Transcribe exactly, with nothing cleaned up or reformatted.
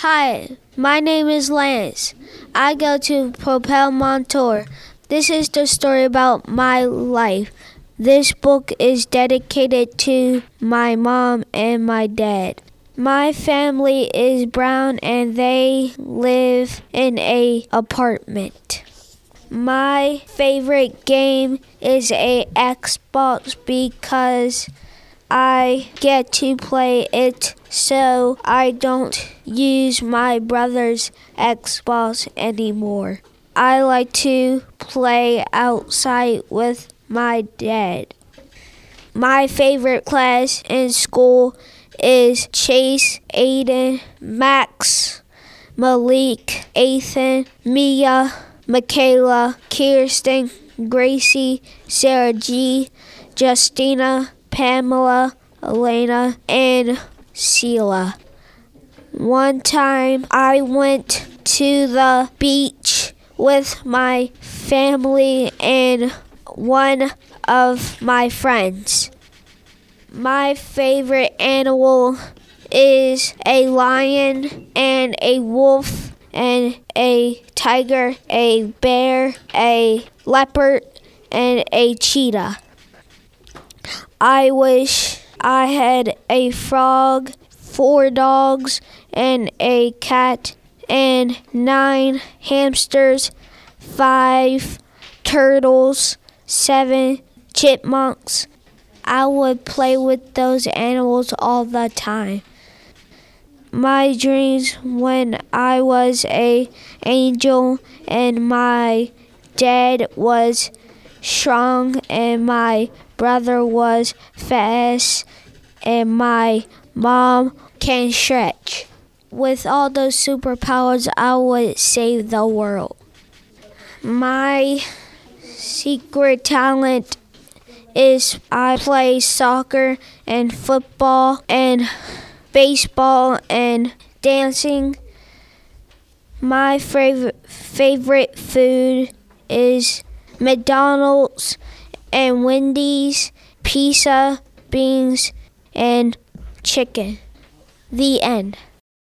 Hi, my name is Lance. I go to Propel Montour. This is the story about my life. This book is dedicated to my mom and my dad. My family is brown and they live in a apartment. My favorite game is a Xbox because I get to play it so I don't use my brother's Xbox anymore. I like to play outside with my dad. My favorite class in school is Chase, Aiden, Max, Malik, Ethan, Mia, Michaela, Kirsten, Gracie, Sarah G, Justina, Pamela, Elena, and Sheila. One time I went to the beach with my family and one of my friends. My favorite animal is a lion and a wolf and a tiger, a bear, a leopard, and a cheetah. I wish I had a frog, four dogs, and a cat, and nine hamsters, five turtles, seven chipmunks. I would play with those animals all the time. My dreams when I was an angel and my dad was strong and my brother was fast and my mom can stretch. With all those superpowers, I would save the world. My secret talent is I play soccer and football and baseball and dancing. My favorite favorite food is McDonald's and Wendy's, pizza, beans, and chicken. The end.